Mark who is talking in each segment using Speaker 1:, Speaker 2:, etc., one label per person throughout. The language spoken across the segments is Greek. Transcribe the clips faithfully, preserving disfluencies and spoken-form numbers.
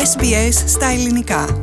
Speaker 1: Ες Μπι Ες στα ελληνικά.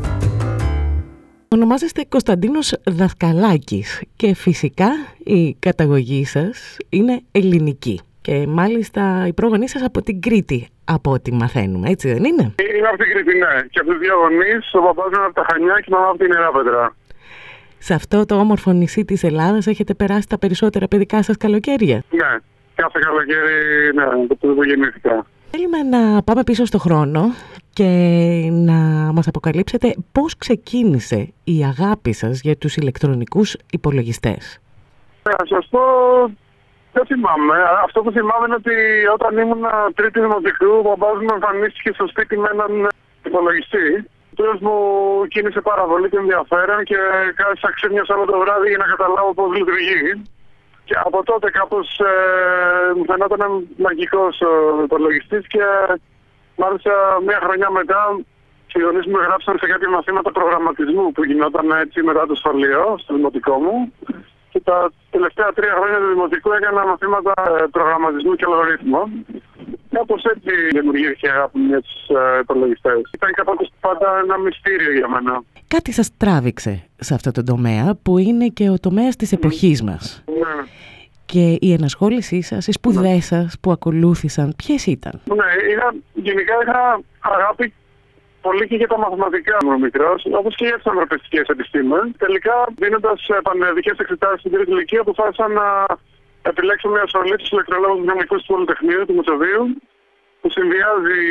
Speaker 2: Ονομάζεστε Κωνσταντίνος Δασκαλάκης και φυσικά η καταγωγή σας είναι ελληνική. Και μάλιστα οι πρόγονείς σας από την Κρήτη, από ό,τι μαθαίνουμε, έτσι δεν είναι?
Speaker 3: Είναι από την Κρήτη, ναι. Και από τους δύο γονείς, ο παπάς είναι από τα Χανιά και η μαμά από την Ιεράπετρα.
Speaker 2: Σε αυτό το όμορφο νησί της Ελλάδας έχετε περάσει τα περισσότερα παιδικά σας καλοκαίρια?
Speaker 3: Ναι, κάθε καλοκαίρι, ναι, από το που γεννήθηκα.
Speaker 2: Θέλουμε να πάμε πίσω στο χρόνο και να μας αποκαλύψετε πώς ξεκίνησε η αγάπη σας για τους ηλεκτρονικούς υπολογιστές.
Speaker 3: Να σας πω, δεν θυμάμαι. Αυτό που θυμάμαι είναι ότι όταν ήμουν τρίτη δημοτικού, ο παπάς μου εμφανίστηκε στο σπίτι με έναν υπολογιστή. Ο οποίος μου κίνησε πάρα πολύ το ενδιαφέρον και κάθισα ξύπνιος όλο το βράδυ για να καταλάβω πώς λειτουργεί. Και από τότε κάπως ε, μου φαινόταν μαγικός ο υπολογιστής και μάλιστα μια χρονιά μετά οι γονείς μου γράψαν σε κάποια μαθήματα προγραμματισμού που γινόταν έτσι μετά το σχολείο, στο δημοτικό μου. Και τα τελευταία τρία χρόνια του δημοτικού έκανα μαθήματα προγραμματισμού και αλγορίθμων. Κάπως έτσι δημιουργήθηκε η αγάπη μου για τους υπολογιστές. Ήταν κάπως πάντα ένα μυστήριο για μένα.
Speaker 2: Κάτι σας τράβηξε σε αυτό το τομέα που είναι και ο τομέας της εποχής μας.
Speaker 3: Ναι.
Speaker 2: Και η ενασχόλησή σας, οι σπουδές σας που ακολούθησαν, ποιες ήταν?
Speaker 3: Ναι, είχα, γενικά είχα αγάπη πολύ και για τα μαθηματικά μου μικρός, όπως και για τις ανθρωπιστικές επιστήμες. Τελικά, δίνοντας πανελλαδικές εξετάσεις στην τρίτη ηλικία, αποφάσισα να επιλέξω μια σχολή στους ηλεκτρολόγους δυναμικούς του Πολυτεχνείου, του Μεσοδείου, που συνδυάζει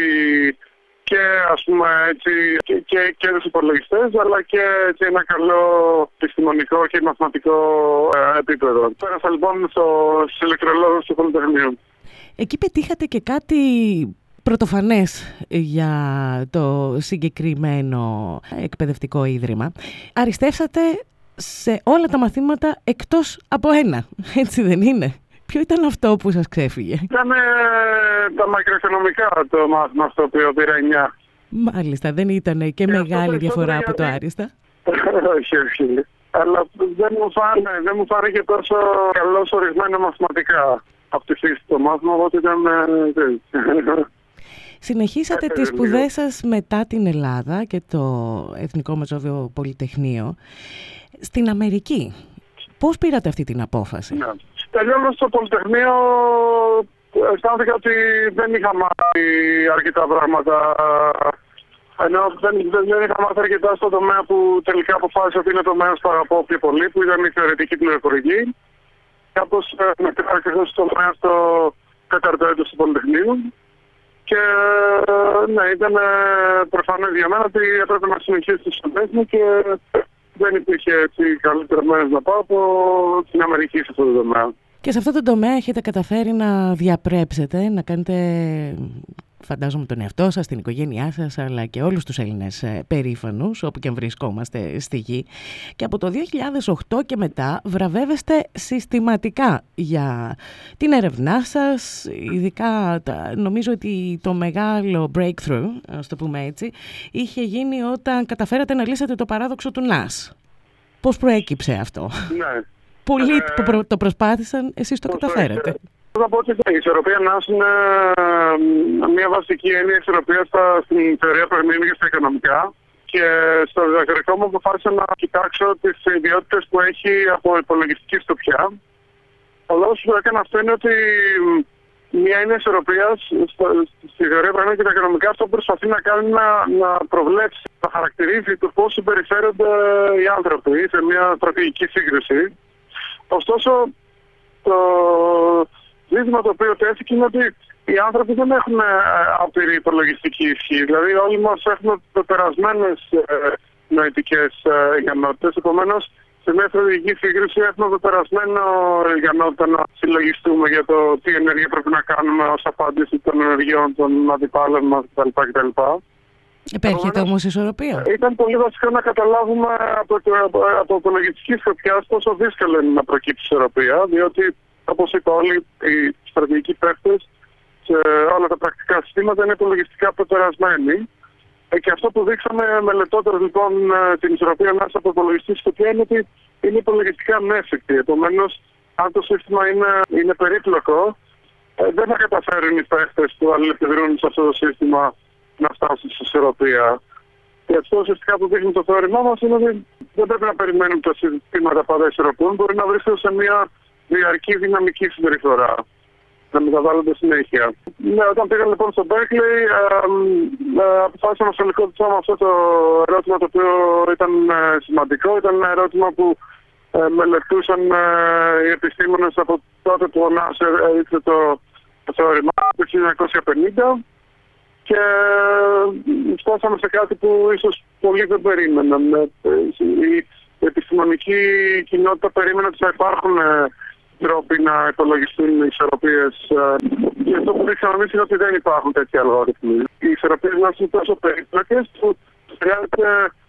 Speaker 3: και ας πούμε έτσι και, και, και τους υπολογιστές, αλλά και έτσι, ένα καλό επιστημονικό και μαθηματικό ε, επίπεδο. Πέρασα λοιπόν στο, στους ηλεκτρολόγους του Πολυτεχνείου.
Speaker 2: Εκεί πετύχατε και κάτι πρωτοφανές για το συγκεκριμένο εκπαιδευτικό ίδρυμα. Αριστεύσατε σε όλα τα μαθήματα εκτός από ένα, έτσι δεν είναι? Ποιο ήταν αυτό που σας ξέφυγε?
Speaker 3: Ήταν ε, τα μακροοικονομικά το μάθημα στο οποίο πήρα εννιά.
Speaker 2: Μάλιστα, δεν ήταν και, και μεγάλη διαφορά από το άριστα?
Speaker 3: όχι, όχι. Αλλά δεν μου φάνε, δεν μου φάνε και τόσο καλώς ορισμένα μαθηματικά από τη φύση το μάθημα, οπότε ήταν... Ε,
Speaker 2: Συνεχίσατε τις σπουδές σας μετά την Ελλάδα και το Εθνικό Μεσόβιο Πολυτεχνείο στην Αμερική. Πώς πήρατε αυτή την απόφαση?
Speaker 3: Ναι. Τελειώνοντας στο Πολυτεχνείο αισθάνθηκα ότι δεν είχα μάθει αρκετά πράγματα. Ενώ δεν, δεν, δεν είχα μάθει αρκετά στο τομέα που τελικά αποφάσισα ότι είναι το τομέας που αγαπώ πιο πολύ, που ήταν η θεωρητική πληροφορική. Κάπως μετά ακριβώς στο τομέα στο τέταρτο έτος του Πολυτεχνείου. Και ναι, ήταν προφανές για μένα ότι έπρεπε να συνεχίσω τις σπουδές μου και δεν υπήρχε έτσι καλύτερο μέρος να πάω από την Αμερική σε αυτό το τομέα. Και
Speaker 2: σε αυτό το τομέα έχετε καταφέρει να διαπρέψετε, να κάνετε, φαντάζομαι, τον εαυτό σας, την οικογένειά σας, αλλά και όλους τους Έλληνες περήφανους, όπου και αν βρισκόμαστε στη γη. Και από το δύο χιλιάδες οκτώ και μετά βραβεύεστε συστηματικά για την έρευνά σας, ειδικά νομίζω ότι το μεγάλο breakthrough, ας το πούμε έτσι, είχε γίνει όταν καταφέρατε να λύσετε το παράδοξο του Νας. Πώς προέκυψε αυτό?
Speaker 3: Ναι.
Speaker 2: Πολλοί ε, το προσπάθησαν, εσείς το καταφέρατε.
Speaker 3: Θα πω ότι η ισορροπία Νας είναι μια βασική έννοια ισορροπίας στην θεωρία παιχνίδιου και στα οικονομικά. Και στο διδακτορικό μου αποφάσισα να κοιτάξω τις ιδιότητες που έχει από υπολογιστική σκοπιά. Ο λόγος που έκανα αυτό είναι ότι μια έννοια ισορροπίας στη θεωρία παιχνίδιου και τα οικονομικά αυτό που προσπαθεί να κάνει να, να προβλέψει, να χαρακτηρίζει το πώς συμπεριφέρονται οι άνθρωποι σε μια στρατηγική σύγκριση. Ωστόσο, το ζήτημα το οποίο τέθηκε είναι ότι οι άνθρωποι δεν έχουν άπειρη υπολογιστική ισχύ. Δηλαδή, όλοι μας έχουμε πεπερασμένες ε, νοητικές ε, ικανότητες. Επομένως, σε μια στρατηγική σύγκριση έχουμε πεπερασμένο ικανότητα να συλλογιστούμε για το τι ενέργεια πρέπει να κάνουμε ως απάντηση των ενεργειών των αντιπάλων μας κτλ.
Speaker 2: Επέρχεται όμως ισορροπία.
Speaker 3: Ήταν πολύ βασικό να καταλάβουμε από, το, από, από υπολογιστική σκοπιά πόσο δύσκολο είναι να προκύψει ισορροπία, διότι όπως είπα όλοι οι στρατηγικοί παίκτες σε όλα τα πρακτικά συστήματα είναι υπολογιστικά πεπερασμένοι. Και αυτό που δείξαμε μελετώντας λοιπόν την ισορροπία μέσα από υπολογιστική σκοπιά είναι ότι είναι υπολογιστικά ανέφικτη. Επομένως, αν το σύστημα είναι, είναι περίπλοκο, δεν θα καταφέρουν οι παίκτες που αλληλεπιδρούν σε αυτό το σύστημα να φτάσουν σε ισορροπία. Και αυτό ουσιαστικά που δείχνει το θεώρημά μας είναι ότι δεν πρέπει να περιμένουμε τα συστήματα πάντα ισορροπούν, μπορεί να βρίσκονται σε μια διαρκή δυναμική συμπεριφορά. Να μεταβάλλονται συνέχεια. Ναι, όταν πήγα λοιπόν στο Berkeley, αποφάσισα να ασχοληθώ με αυτό το ερώτημα το οποίο ήταν ε, σημαντικό. Ήταν ένα ερώτημα που ε, μελετούσαν ε, οι επιστήμονες από τότε που ο Νας έδειξε το, το θεώρημά του χίλια εννιακόσια πενήντα και ε, φτάσαμε σε κάτι που ίσως πολλοί δεν περίμεναν. Η επιστημονική κοινότητα περίμενε ότι θα υπάρχουν ε, τρόποι να υπολογιστούν οι ισορροπίες. Και αυτό που δείξαμε εμείς είναι ότι δεν υπάρχουν τέτοιοι αλγόριθμοι. Οι ισορροπίες μας είναι τόσο περίπλοκες που χρειάζεται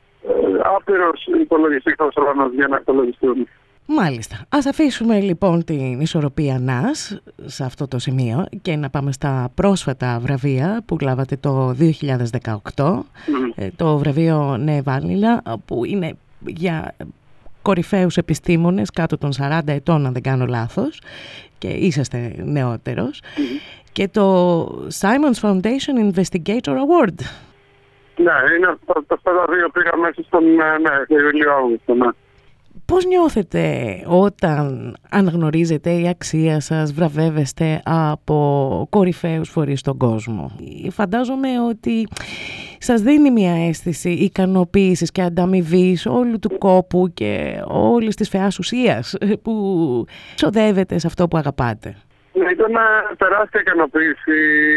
Speaker 3: άπειρος υπολογιστικός χρόνος για να υπολογιστούν.
Speaker 2: Μάλιστα. Ας αφήσουμε λοιπόν την ισορροπία Νας σε αυτό το σημείο και να πάμε στα πρόσφατα βραβεία που λάβατε το δύο χιλιάδες δεκαοκτώ. Mm. Το βραβείο Ναι Βάνιλα, που είναι για κορυφαίους επιστήμονες κάτω των σαράντα ετών, αν δεν κάνω λάθος, και είσαστε νεότερος, mm-hmm. και το Simons Foundation Investigator Award.
Speaker 3: Ναι, είναι αυτά τα δύο πήγα μέσα στον ναι, Ιούλιο-Αύγουστο, ναι.
Speaker 2: Πώς νιώθετε όταν αναγνωρίζετε η αξία σας, βραβεύεστε από κορυφαίους φορείς στον κόσμο? Φαντάζομαι ότι σας δίνει μια αίσθηση ικανοποίησης και ανταμοιβής όλου του κόπου και όλης της φαιάς ουσίας που ξοδεύετε σε αυτό που αγαπάτε.
Speaker 3: Ήταν τεράστια ικανοποίηση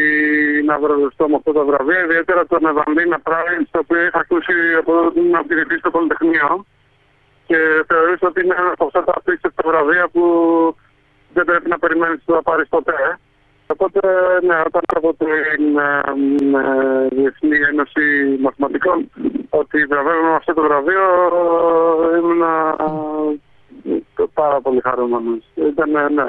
Speaker 3: να βραβευτώ με αυτό το βραβείο, ιδιαίτερα το Νεβαντίνα Prize, το οποίο είχα ακούσει από την απτηρητή στο Πολυτεχνείο. Και θεωρούσα ότι είναι ένα από αυτά τα απίστευτα βραβεία που δεν πρέπει να περιμένεις ότι θα πάρεις ποτέ. Οπότε, ναι, όταν από την ε, Διεθνή Ένωση Μαθηματικών ότι βραβεύομαι με αυτό το βραβείο, ήμουν ε, πάρα πολύ χαρούμενος. Ήταν, ναι,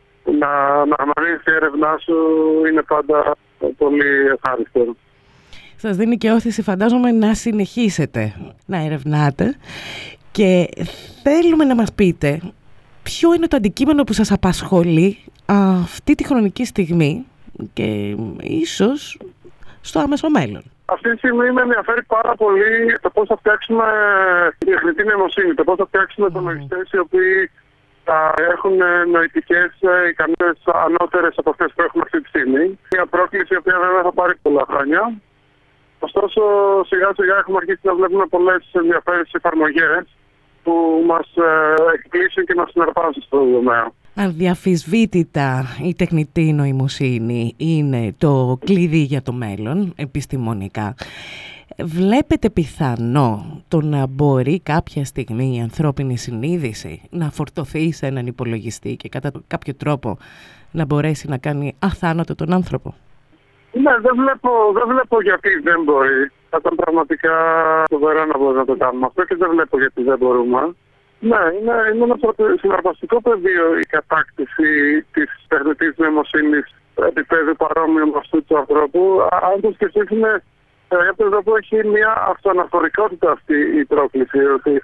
Speaker 3: να αναγνωρίσει η έρευνά σου είναι πάντα πολύ ευχάριστο.
Speaker 2: Σας δίνει και όθηση, φαντάζομαι, να συνεχίσετε να ερευνάτε. Και θέλουμε να μας πείτε ποιο είναι το αντικείμενο που σας απασχολεί αυτή τη χρονική στιγμή και ίσως στο άμεσο μέλλον.
Speaker 3: Αυτή τη στιγμή με ενδιαφέρει πάρα πολύ το πώς θα φτιάξουμε τη τεχνητή νοημοσύνη, το πώς θα φτιάξουμε mm. υπολογιστές οι οποίοι θα έχουν νοητικές ικανότητες ανώτερες από αυτές που έχουμε αυτή τη στιγμή. Μια πρόκληση η οποία βέβαια θα πάρει πολλά χρόνια. Ωστόσο, σιγά σιγά έχουμε αρχίσει να βλέπουμε πολλές ενδιαφέρουσες εφαρμογές που μας εκπλήσουν και μας συναρπάζουν στο τομέα.
Speaker 2: Αδιαφυσβήτητα η τεχνητή νοημοσύνη είναι το κλειδί για το μέλλον, επιστημονικά. Βλέπετε πιθανό το να μπορεί κάποια στιγμή η ανθρώπινη συνείδηση να φορτωθεί σε έναν υπολογιστή και κατά κάποιο τρόπο να μπορέσει να κάνει αθάνατο τον άνθρωπο?
Speaker 3: Ναι, δεν βλέπω, δεν βλέπω γιατί δεν μπορεί. Θα ήταν πραγματικά φοβερό να μπορούμε να το κάνουμε αυτό και δεν βλέπω γιατί δεν μπορούμε. Ναι, είναι, είναι ένα συναρπαστικό πεδίο η κατάκτηση της τεχνητής νοημοσύνης επίπεδου παρόμοιου με αυτού του ανθρώπου. Αν το σκεφτείς, είναι επίπεδο που έχει μια αυτοαναφορικότητα αυτή η πρόκληση. Ότι,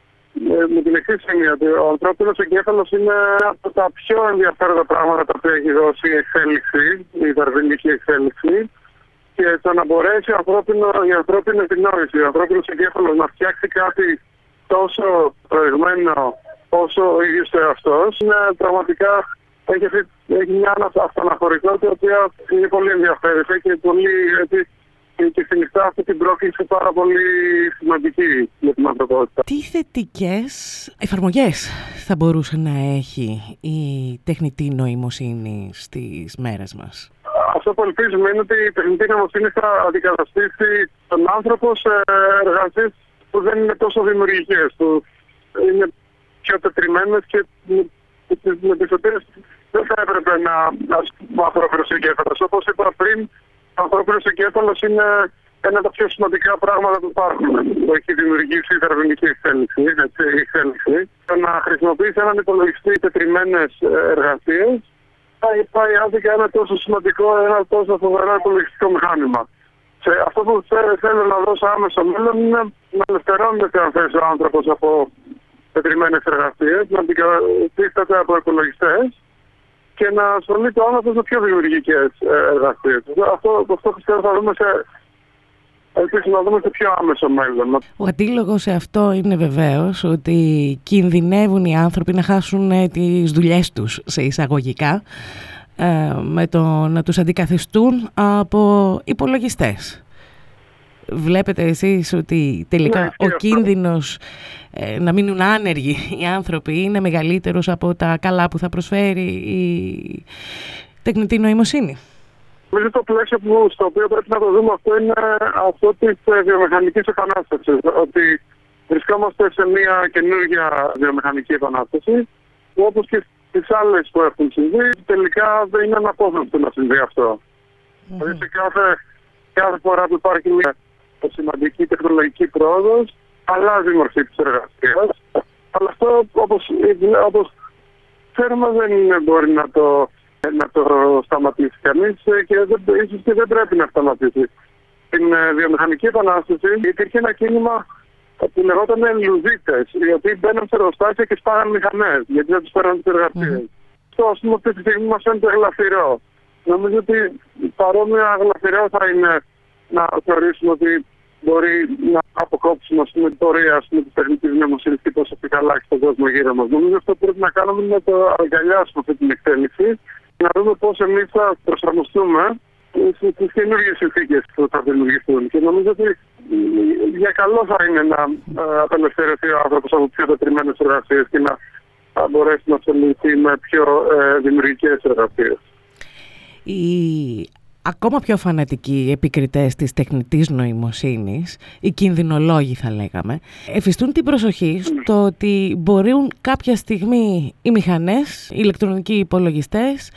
Speaker 3: με την εξής έννοια, ότι ο ανθρώπινος εγκέφαλος είναι από τα πιο ενδιαφέροντα πράγματα τα οποία έχει δώσει η εξέλιξη, η δαρβινική εξέλιξη. Και το να μπορέσει η ανθρώπινη επινόηση, ο ανθρώπινος εγκέφαλος να φτιάξει κάτι τόσο προηγμένο όσο ο ίδιος του εαυτός, είναι πραγματικά έχει, έχει μια αυτοαναφορικότητα η οποία είναι πολύ ενδιαφέρουσα και πολύ έτσι, και συνιστά αυτή την πρόκληση πάρα πολύ σημαντική για την ανθρωπότητα.
Speaker 2: Τι θετικές εφαρμογές θα μπορούσε να έχει η τεχνητή νοημοσύνη στις μέρες μας?
Speaker 3: Αυτό που ελπίζουμε είναι ότι η τεχνητή νοημοσύνη θα αντικαταστήσει τον άνθρωπο σε εργασίες που δεν είναι τόσο δημιουργικές, που είναι πιο τετριμένες και με τις οποίες δεν θα έπρεπε να ο ανθρώπινος εγκέφαλος. Όπως είπα πριν, ο ανθρώπινος εγκέφαλος είναι ένα από τα πιο σημαντικά πράγματα που υπάρχουν, που έχει δημιουργήσει η δαρβινική εξέλιξη. Το να χρησιμοποιήσει έναν υπολογιστή τετριμένες εργασίες θα πάει άδικα ένα τόσο σημαντικό, ένα τόσο φοβερό υπολογιστικό μηχάνημα. Και αυτό που θέλω να δώσω άμεσο μέλλον είναι να ελευθερώνεται αν θες ο άνθρωπος από τετριμένες εργασίες, να αντικαταστήσεται από υπολογιστές και να ασχολείται ο άνθρωπος με πιο δημιουργικές εργασίες. Αυτό, αυτό πιστεύω θα δούμε σε ελπίζω να δούμε σε πιο άμεσο μέλλον.
Speaker 2: Ο αντίλογος σε αυτό είναι βεβαίως ότι κινδυνεύουν οι άνθρωποι να χάσουν τις δουλειές τους, σε εισαγωγικά, με το να τους αντικαθιστούν από υπολογιστές. Βλέπετε εσείς ότι τελικά
Speaker 3: ναι,
Speaker 2: ο κίνδυνος ε, να μείνουν άνεργοι οι άνθρωποι είναι μεγαλύτερος από τα καλά που θα προσφέρει η τεχνητή νοημοσύνη?
Speaker 3: Νομίζω το πλαίσιο που, στο οποίο πρέπει να το δούμε αυτό είναι αυτό της βιομηχανικής επανάστασης. Ότι βρισκόμαστε σε μια καινούργια βιομηχανική επανάσταση που, όπως και στις άλλες που έχουν συμβεί, τελικά δεν είναι αναπόφευκτο να συμβεί αυτό. Mm-hmm. Δηλαδή σε κάθε, κάθε φορά που υπάρχει μια σημαντική τεχνολογική πρόοδος, αλλάζει η μορφή της εργασίας. Αλλά αυτό, όπως, όπως ξέρουμε, δεν μπορεί να το, να το σταματήσει κανείς και δεν, ίσως και δεν πρέπει να σταματήσει. Στην βιομηχανική επανάσταση υπήρχε ένα κίνημα που λεγόταν λουζίτες, οι οποίοι μπαίναν σε εργοστάσια και σπάγαν μηχανές, γιατί δεν τους φέραν τις εργασίες. Αυτό, mm-hmm. ας πούμε, αυτή τη στιγμή μας φαίνεται γλαφυρό. Νομίζω ότι παρόμοια γλαφυρό θα είναι να θεωρήσουμε ότι μπορεί να αποκόψουμε, ας πούμε, την πορεία της τεχνητής νοημοσύνης και πώς θα αλλάξει τον κόσμο γύρω μας. Νομίζω αυτό που πρέπει να κάνουμε είναι να το αγκαλιάσουμε αυτή την εξέλιξη και να δούμε πώς εμείς θα προσαρμοστούμε στις καινούργιες συνθήκες που θα δημιουργηθούν. Και νομίζω ότι για καλό θα είναι να απελευθερωθεί ο άνθρωπος από πιο τετριμένες εργασίες και να μπορέσει να ασχοληθεί με πιο ε, δημιουργικές εργασίες.
Speaker 2: Η... Ακόμα πιο φανατικοί επικριτές της τεχνητής νοημοσύνης, οι κινδυνολόγοι θα λέγαμε, εφιστούν την προσοχή στο ότι μπορούν κάποια στιγμή οι μηχανές, οι ηλεκτρονικοί υπολογιστές,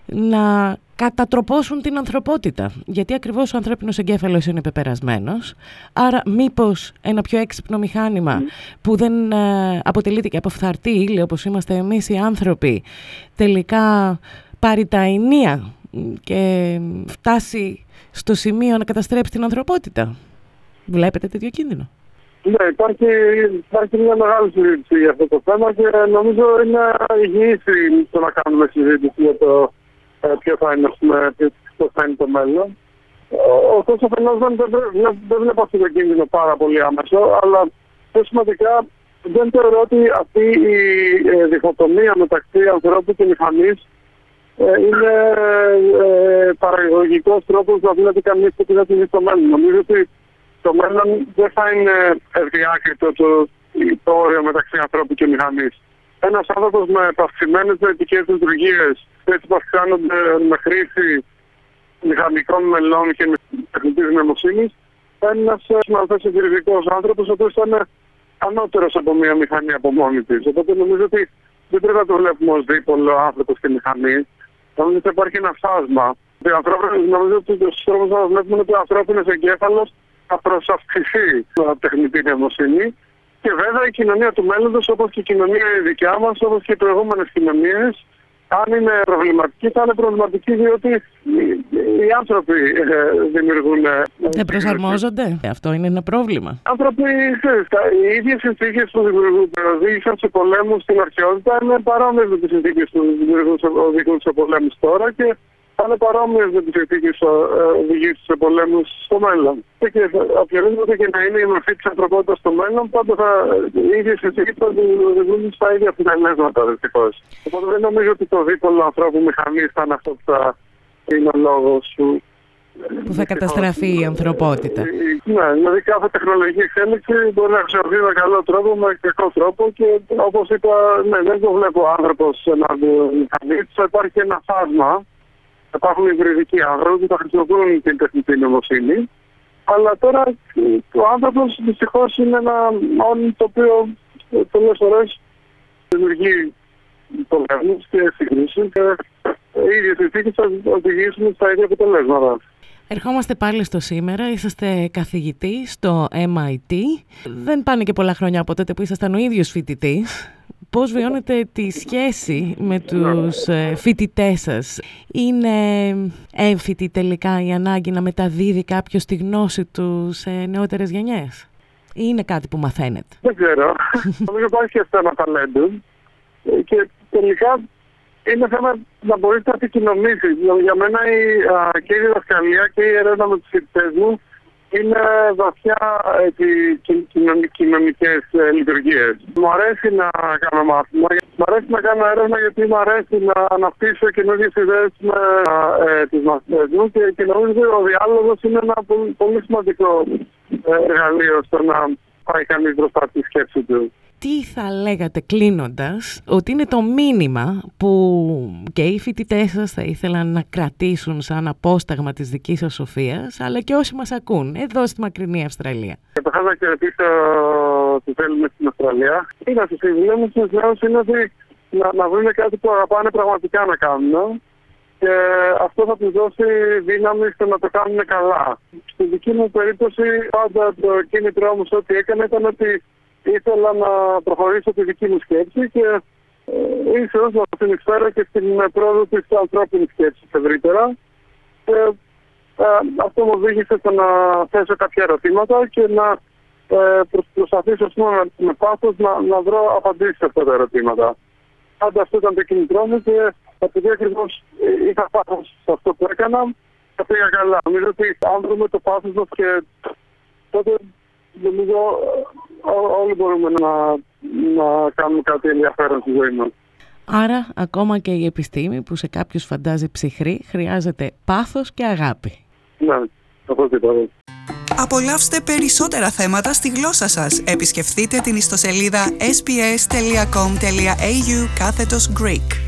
Speaker 2: να κατατροπώσουν την ανθρωπότητα. Γιατί ακριβώς ο ανθρώπινος εγκέφαλος είναι πεπερασμένος, άρα μήπως ένα πιο έξυπνο μηχάνημα που δεν ε, αποτελείται και από φθαρτή ύλη όπως είμαστε εμείς οι άνθρωποι, τελικά πάρει τα ενία και φτάσει στο σημείο να καταστρέψει την ανθρωπότητα? Βλέπετε τέτοιο κίνδυνο?
Speaker 3: Ναι, υπάρχει, υπάρχει μια μεγάλη συζήτηση για αυτό το θέμα και νομίζω είναι υγιής το να κάνουμε συζήτηση για το ε, ποιο θα είναι, ποιο θα είναι το μέλλον. Ωστόσο, αφενός δεν, δεν, δεν βλέπω αυτό το κίνδυνο πάρα πολύ άμεσο, αλλά πιο σημαντικά δεν θεωρώ ότι αυτή η ε, διχοτομία μεταξύ ανθρώπου και μηχανής είναι ε, παραγωγικός τρόπος να βλέπει κανείς ότι δεν είναι στο μέλλον. Νομίζω ότι το μέλλον δεν θα είναι ευδιάκριτο το, το όριο μεταξύ ανθρώπου και μηχανής. Ένας άνθρωπος με παυξημένες νοητικές λειτουργίες, έτσι που αυξάνονται με χρήση μηχανικών μελών και τεχνητής νοημοσύνης, θα είναι ένας συμμαθές εγκυρικός άνθρωπος, ο οποίος θα είναι ανώτερος από μια μηχανή από μόνη της. Οπότε νομίζω ότι δεν πρέπει να το βλέπουμε ως δίπολο άνθρωπος και μηχανή. Νομίζω ότι υπάρχει ένα φάσμα. Νομίζω ότι ο τρόπος να βλέπουμε είναι ότι ο ανθρώπινος εγκέφαλος θα προσαυξηθεί από τεχνητή νοημοσύνη. Και βέβαια η κοινωνία του μέλλοντος, όπως και η κοινωνία η δικιά μας, όπως και οι προηγούμενες κοινωνίες, αν είναι προβληματική, θα είναι προβληματική διότι οι άνθρωποι ε, δημιουργούν.
Speaker 2: Δεν προσαρμόζονται. Αυτό είναι ένα πρόβλημα. Οι
Speaker 3: άνθρωποι, οι ίδιες συνθήκες που οδήγησαν σε πολέμους στην αρχαιότητα είναι παρόμοιες με τις συνθήκες που οδηγούν σε πολέμους τώρα και θα είναι παρόμοιες με τις συνθήκες που οδηγούν σε πολέμους στο μέλλον. Και οποιαδήποτε και να είναι η μορφή της ανθρωπότητας στο μέλλον, πάντα θα, οι ίδιες συνθήκες θα οδηγούν στα ίδια αποτελέσματα, δυστυχώς. Οπότε δεν νομίζω ότι το δίπολο ανθρώπου μηχανής θα είναι αυτό που θα είναι ο λόγος που
Speaker 2: που θα καταστραφεί η ανθρωπότητα.
Speaker 3: Ναι, δηλαδή κάθε τεχνολογική εξέλιξη μπορεί να χρησιμοποιεί με καλό τρόπο, με κακό τρόπο και όπως είπα, ναι, δεν το βλέπω ο άνθρωπος εναντίον μηχανής. Θα υπάρχει ένα φάσμα. Υπάρχουν υβριδικοί άνθρωποι που θα χρησιμοποιούν την τεχνητή νοημοσύνη. Αλλά τώρα ο άνθρωπος δυστυχώς είναι ένα όν το οποίο πολλές φορές δημιουργεί πολέμους και συγκρίσεις και οι ίδιες συνθήκες θα οδηγήσουν στα ίδια αποτελέσματα.
Speaker 2: Ερχόμαστε πάλι στο σήμερα. Είσαστε καθηγητής στο εμ άι τι. Δεν πάνε και πολλά χρόνια από τότε που ήσασταν ο ίδιος φοιτητής. Πώς βιώνετε τη σχέση με τους φοιτητές σας? Είναι έμφυτη τελικά η ανάγκη να μεταδίδει κάποιος τη γνώση του σε νεότερες γενιές? Ή είναι κάτι που μαθαίνετε?
Speaker 3: Δεν ξέρω. Νομίζω υπάρχει και θέμα ταλέντου. Και τελικά είναι θέμα να μπορείς να επικοινωνήσεις. Για μένα η, α, και η διδασκαλία και η έρευνα με τους φοιτητές μου είναι βαθιά κοινωνικές λειτουργίες. Μου αρέσει να κάνω μάθημα, μου αρέσει να κάνω έρευνα γιατί μου αρέσει να αναπτύσσω καινούργιες ιδέες με ε, τις μαθητές μου και, και νομίζω ότι ο διάλογος είναι ένα πολύ, πολύ σημαντικό εργαλείο στο να πάει κανείς μπροστά τη σκέψη του.
Speaker 2: Τι θα λέγατε κλείνοντας ότι είναι το μήνυμα που και οι φοιτητές σας θα ήθελαν να κρατήσουν σαν απόσταγμα της δικής σας σοφίας, αλλά και όσοι μας ακούν εδώ στη μακρινή Αυστραλία?
Speaker 3: Καταρχάς να χαιρετήσω τους Έλληνες στην Αυστραλία. Τι να σας συμβουλεύω στους νέους είναι ότι να, να βρουν κάτι που αγαπάνε πραγματικά να κάνουν και αυτό θα τους δώσει δύναμη στο να το κάνουν καλά. Στη δική μου περίπτωση πάντα το κίνητρό μου σε ό,τι έκανα ήταν ότι ήθελα να προχωρήσω τη δική μου σκέψη και ε, ίσως να συνεισφέρω και στην πρόοδο της ανθρώπινης σκέψης ευρύτερα. Και, ε, αυτό μου οδήγησε στο να θέσω κάποια ερωτήματα και να ε, προσπαθήσω με, με πάθος να, να βρω απαντήσεις σε αυτά τα ερωτήματα. Πάντα αυτό ήταν το κίνητρό μου και επειδή ακριβώς είχα πάθος σε αυτό που έκανα, θα πήγα καλά. Νομίζω ότι αν βρούμε το πάθος μας και τότε νομίζω όλοι μπορούμε να, να κάνουμε κάτι ενδιαφέρον στη ζωή μας.
Speaker 2: Άρα ακόμα και η επιστήμη που σε κάποιους φαντάζει ψυχρή χρειάζεται πάθος και αγάπη.
Speaker 3: Ναι, οπωσδήποτε.
Speaker 1: Απολαύστε περισσότερα θέματα στη γλώσσα σας. Επισκεφτείτε την ιστοσελίδα ες μπι ες τελεία κομ τελεία έι γιου κάθετος Greek.